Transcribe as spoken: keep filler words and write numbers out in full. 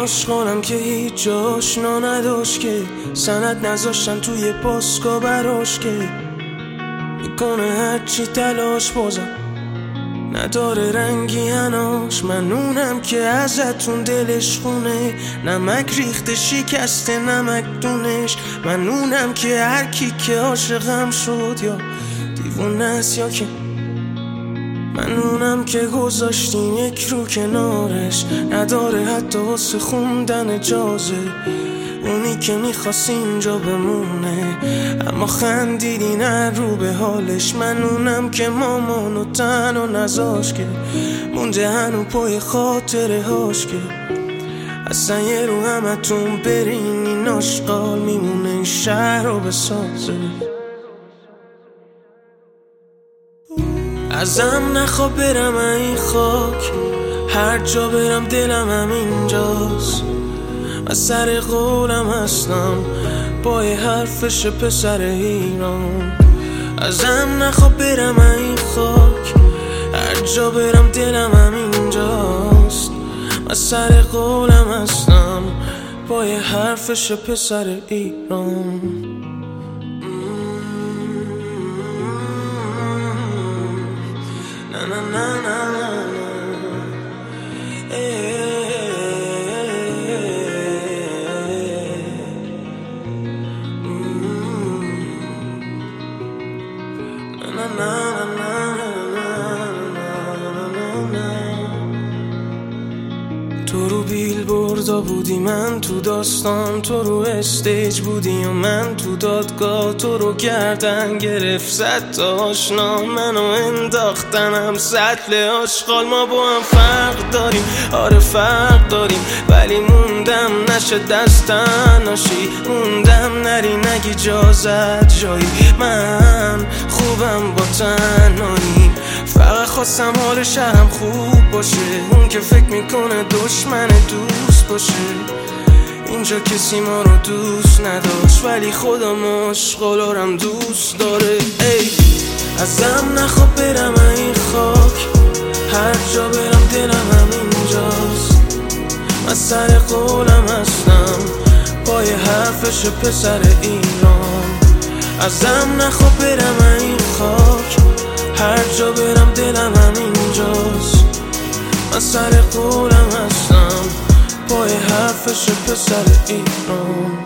آشغالم که هیچ آشنا نداشت، که سند نذاشتن توی پاسکا براش، که میکنه هرچی تلاش بازم نداره رنگی هناش. من اونم که ازتون دلش خونه، نمک ریخته شکسته نمک دونش. من اونم که هر کی که عاشقم شد یا دیوونه است یا که من اونم که گذاشتیم یک رو کنارش، نداره حتی واسه خوندن اجازه. اونی که میخواست اینجا بمونه اما خندیدی نه رو به حالش. من اونم که مامانو تنها نذاش، که مونده هنو پای خاطره هاش، که اصلا یه رو همتون برین این آشغال میمونه این شهر رو بسازه. ازم نخوا برم این خاک، هر جا برم دلم همینجاست. من سر قولم هستم با یه حرفش پسر ایران. ازم نخوا برم این خاک، هر جا برم دلم همینجاست. من سر قولم هستم با یه حرفش پسر ایران. Na na na na na na na تو رو بیل بردا بودی من تو داستان، تو رو استیج بودی و من تو دادگاه. تو رو گردن گرفت صد تا آشنا، منو انداختنم سطل آشغال. ما با هم فرق داریم، آره فرق داریم، ولی موندم نشه دستن ناشی. موندم نری نگی جازت جایی، من خوبم با تنهایی. فقط خواستم حال شهرم خوب باشه، اون که فکر میکنه دشمن دوست باشه. اینجا کسی ما رو دوست نداشت، ولی خودم آشغالارم دوست داره. ای ازم نخوا برم این خاک، هر جا برم دلم همینجاست. من سر قولم هستم پای حرفش پسر ایران. ازم نخوا برم این خاک، هر جا برم دلم همینجاست. من سر قولم هستم پای حرفش پسر ایران.